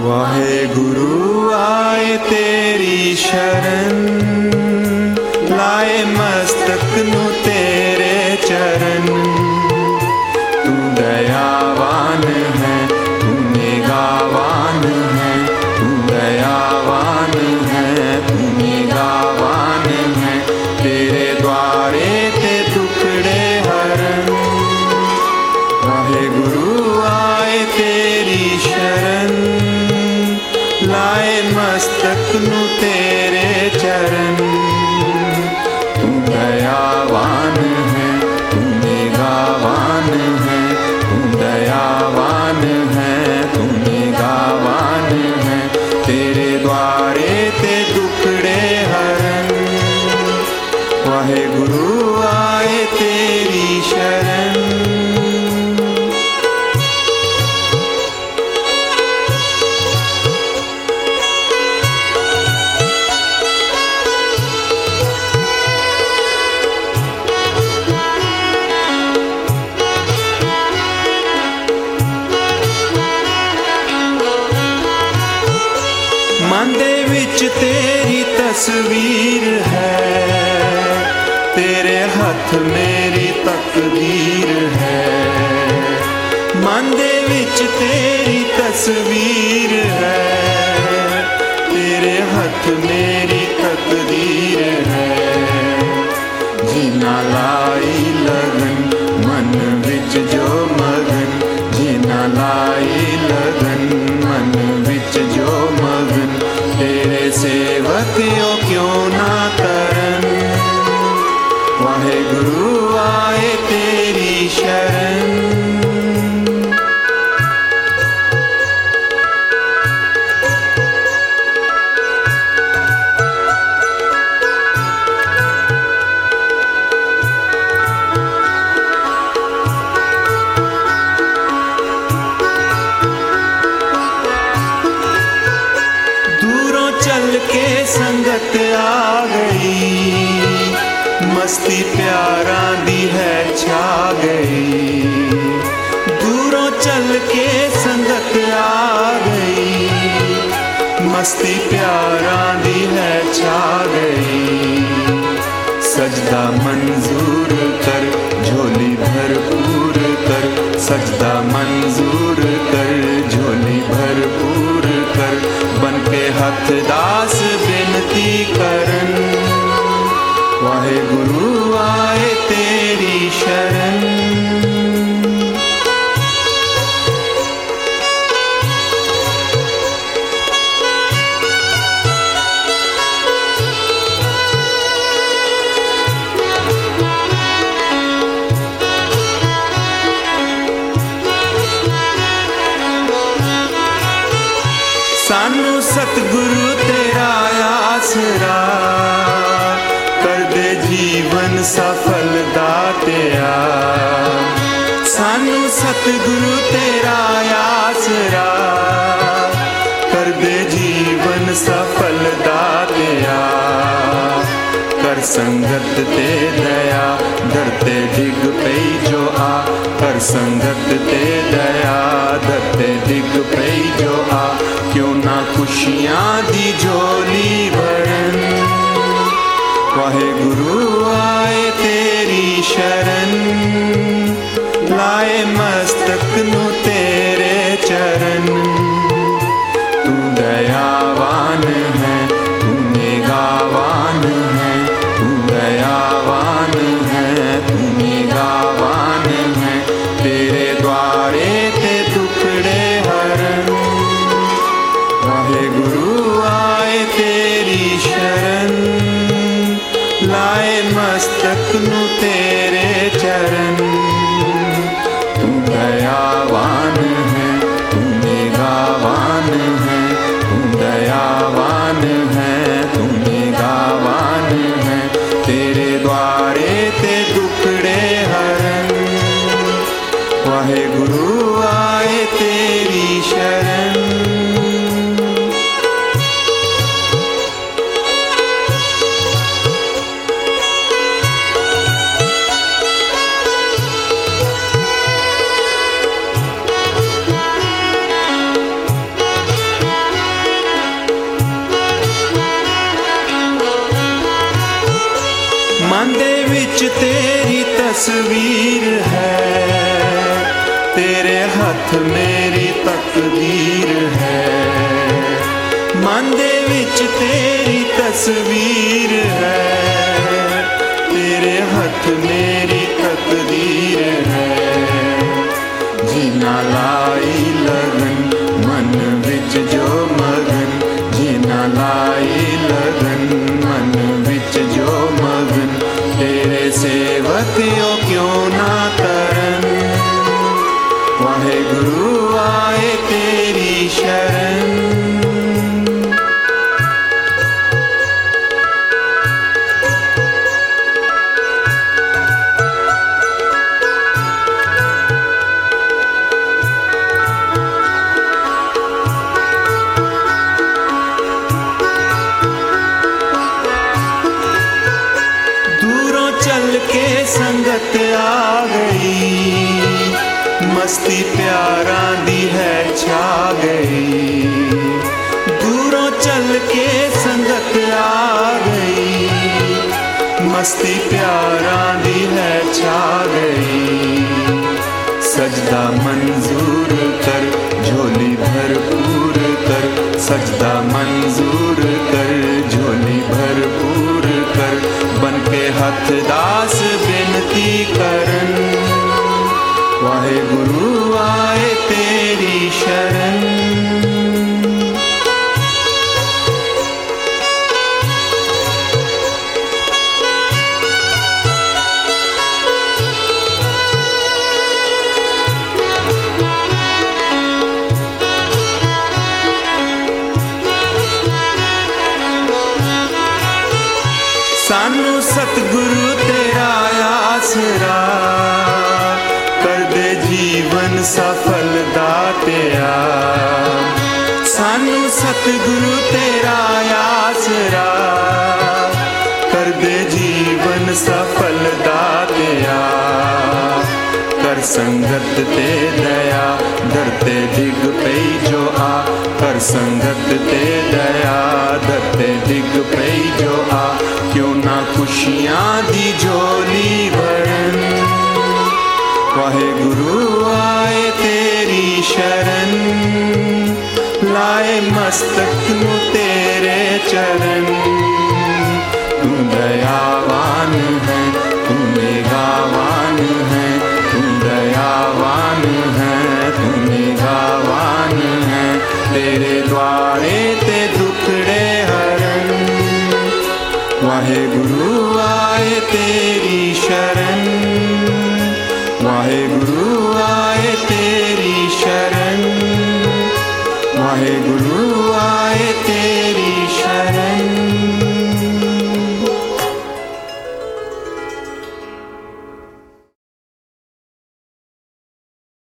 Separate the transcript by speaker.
Speaker 1: वाहे गुरु आए तेरी शरण, लाए मस्तक नू तेरे चरण। तू दयावान है, तू निगाहवान है, तू दयावान है, तू निगाहवान है। तेरे द्वारे ते दुखड़े हरण, वाहे गुरु आए तेरी शरण, लाए मस्तक नू तेरे चरण। तू दयावान है, तू निगाहवान है, तू दयावान है, तू निगाहवान है। तेरे द्वारे ते दुखड़े हरण, वाहे गुरु आए तेरी शरण। मन दे विच तेरी तस्वीर है, तेरे हाथ मेरी तकदीर है। मन दे विच तेरी तस्वीर है, तेरे हाथ मेरी तकदीर है। जीना लाई लगन मन विच जो मगन, जीना लाई लगन मन विच जो मगन। तेरे सेवक क्यों ना करन, वाहे गुरु आए तेरी शरण। चल के संगत आ गई, मस्ती प्यारा दी है छा गई। दूरों चल के संगत आ गई, मस्ती प्यारा दी है छा गई। सजदा मंजूर कर, झोली भरपूर कर, सजदा मंजूर कर, झोली भरपूर कर। बन के हथ दास बेनती करन, वाहे गुरु आए तेरी शरण। सानू सतगुरु तेरा आसरा, कर दे जीवन सफल दातिया। सानू सतगुरु तेरा आसरा, कर दे जीवन सफल दातिया। कर संगत ते दया, धरते डिग पई जो आ। कर संगत ते दया, धरते डिग पई जो आ। क्यों ना खुशियां दी झोली भरन, वाहे गुरु आए तेरी शरण। लाए मस्तक नू तेरे चरण, तू दयावान है, तू निगाहवान है, तू दयावान है, तू निगाहवान है। तेरे द्वारे ते दुखड़े हरण, वाहे गुरु आए तेरी शरण। लाए मस्तक नू तेरे चरण, तू दयावान है, तू निगाहवान है, तू दयावान है, तू निगाहवान है। तेरे द्वारे ते दुखड़े हरण, वाहे गुरु आए तेरी शरण। मन दे विच तेरी तस्वीर है, तेरे हाथ मेरी तकदीर है। मन दे विच तेरी तस्वीर है, तेरे हाथ मेरी तकदीर है। जीना लाई लगन मन विच जो मगन, जीना लाई लगन मन विच जो मगन। तेरे सेवक क्यों ना करन, वाहेगुरु आए तेरी शरण। चल के संगत आ गई, मस्ती प्यारा दी है छा गई। दूरों चल के संगत आ गई, मस्ती प्यारा दी है छा गई। सजदा मंजूर कर झोली भरपूर कर, सजदा मंजूर कर झोली भरपूर कर। बन के हथ दास बेनती करन, वाहेगुरु आए तेरी शरण। सानू सतगुरु तेरा आसरा, कर दे जीवन सफल दातिया। सानू सतगुरु तेरा आसरा, कर दे जीवन सफल दातिया। कर संगत ते दया धरते डिग पई जो आ, कर संगत ते दया धरते डिग पई जो आ। क्यों ना खुशियां दी झोली भरन, वाहेगुरु आए तेरी शरण। लाए मस्तक नू तेरे चरण, तू दयावान है तू निगाहवान है, तू दयावान है तू निगाहवान है। तेरे द्वारे ते दुखड़े हरन, वाहेगुरु आए तेरी शरण। वाहेगुरु